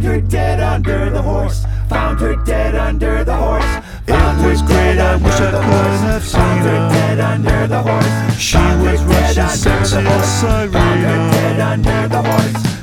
Found her dead under the horse. Found her dead under the horse. It was great, I wish I could have seen Found her dead her. under the horse. She was Russian, sexy as Found her dead Cyrena. under the horse.